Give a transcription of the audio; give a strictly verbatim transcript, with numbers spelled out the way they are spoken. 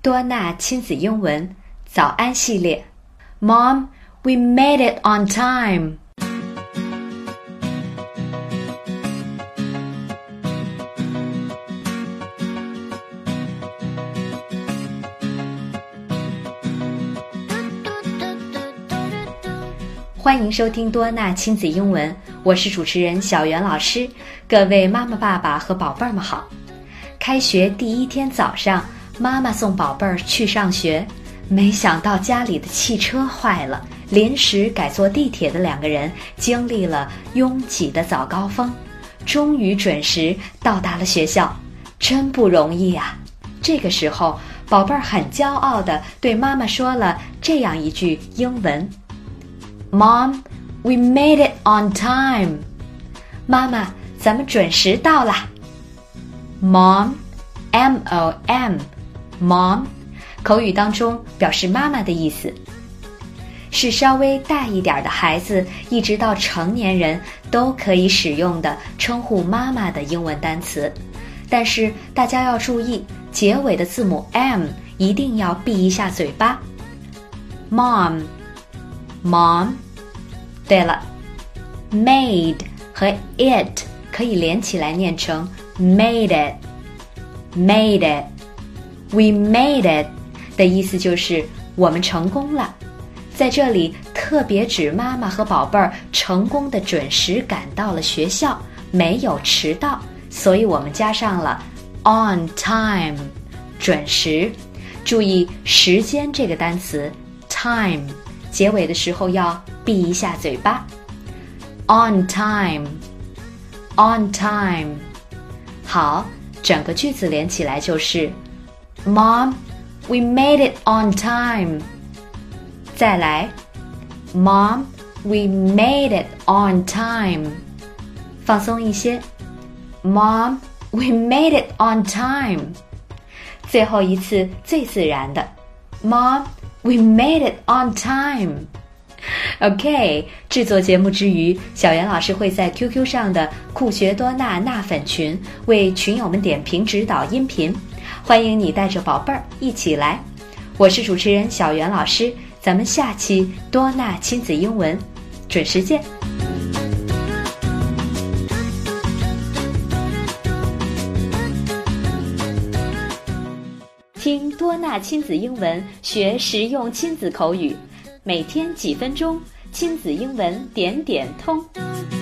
多纳亲子英文早安系列。 Mom, we made it on time. 欢迎收听多纳亲子英文，我是主持人小袁老师。各位妈妈爸爸和宝贝儿们好。开学第一天早上，妈妈送宝贝儿去上学，没想到家里的汽车坏了，临时改坐地铁的两个人经历了拥挤的早高峰，终于准时到达了学校，真不容易啊。这个时候，宝贝儿很骄傲地对妈妈说了这样一句英文：Mom, we made it on time. 妈妈，咱们准时到啦。Mom, M O M, Mom, 口语当中表示妈妈的意思，是稍微大一点的孩子一直到成年人都可以使用的称呼妈妈的英文单词。但是大家要注意，结尾的字母 M 一定要闭一下嘴巴。Mom, Mom。对了 ，made 和 it 可以连起来念成 made it, made it. We made it 的意思就是我们成功了。在这里特别指妈妈和宝贝儿成功的准时赶到了学校，没有迟到，所以我们加上了 on time, 准时。注意时间这个单词 time结尾的时候要闭一下嘴巴。 On time, on time. 好，整个句子连起来就是 Mom, we made it on time. 再来 Mom, we made it on time. 放松一些 Mom, we made it on time. 最后一次最自然的 Mom, we made it on time. OK， 制作节目之余，小袁老师会在 Q Q 上的酷学多纳纳粉群为群友们点评指导音频，欢迎你带着宝贝儿一起来。我是主持人小袁老师，咱们下期多纳亲子英文准时见。听多纳亲子英文，学实用亲子口语，每天几分钟，亲子英文点点通。